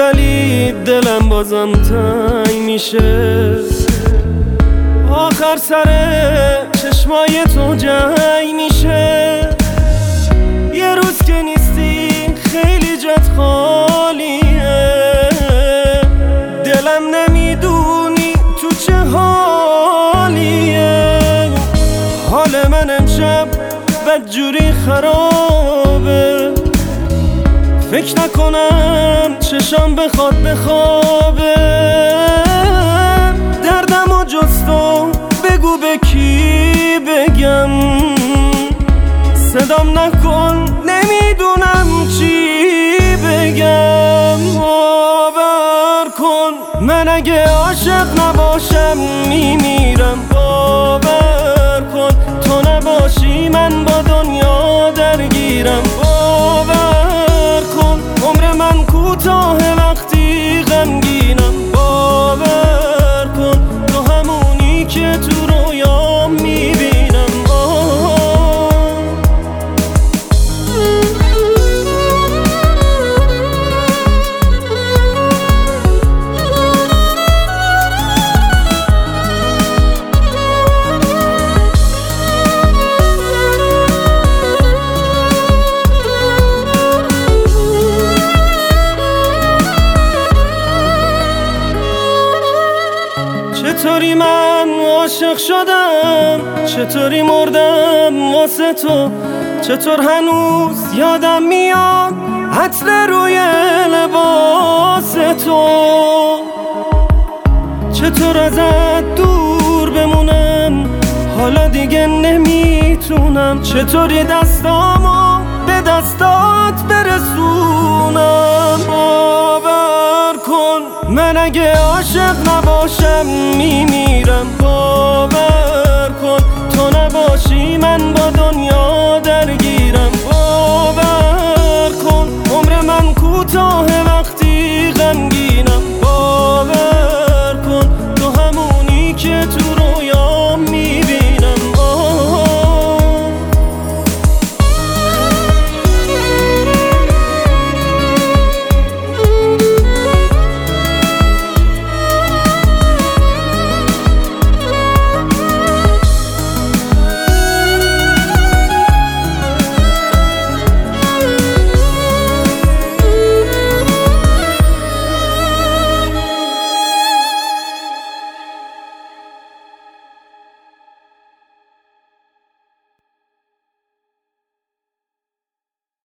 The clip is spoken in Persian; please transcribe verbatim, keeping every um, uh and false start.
ولی دلم بازم تنگ میشه. آخر سر چشمای تو جنگ میشه. یه روز که نیستی خیلی جات خالیه. دلم نمیدونی تو چه حالیه. حال من امشب بدجوری خرابه. فکر نکنم چشم بخواد بخوابه. دردم و جز تو بگو به کی بگم. صدام نکن نمیدونم چی بگم. باور کن من اگه عاشق نباشم میمیرم. باور کن تو نباشی من با دنیا درگیرم. باور کن عمر من کوتاه وقتی غمگینم. باور کن تو همونی که تو رویام میبینم. چطوری من عاشق شدم، چطوری مردم واسه تو. چطور هنوز یادم میاد عطر روی لباس تو. چطور ازت دور بمونم حالا دیگه نمیتونم. چطوری دستامو به دستات برسونم. باور کن من اگه عاشق نباشم میمیرم.